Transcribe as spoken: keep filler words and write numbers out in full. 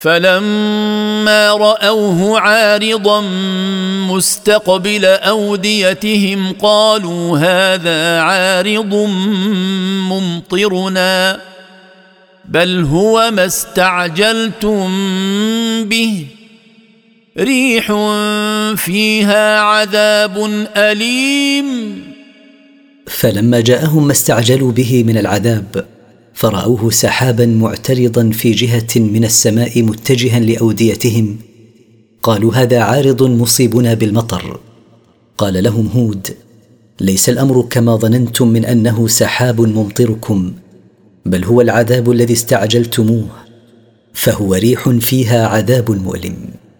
فلما رأوه عارضا مستقبل أوديتهم قالوا هذا عارض ممطرنا بل هو ما استعجلتم به ريح فيها عذاب أليم. فلما جاءهم ما استعجلوا به من العذاب فرأوه سحابا معترضا في جهة من السماء متجها لأوديتهم قالوا هذا عارض مصيبنا بالمطر. قال لهم هود ليس الأمر كما ظننتم من أنه سحاب ممطركم بل هو العذاب الذي استعجلتموه فهو ريح فيها عذاب مؤلم.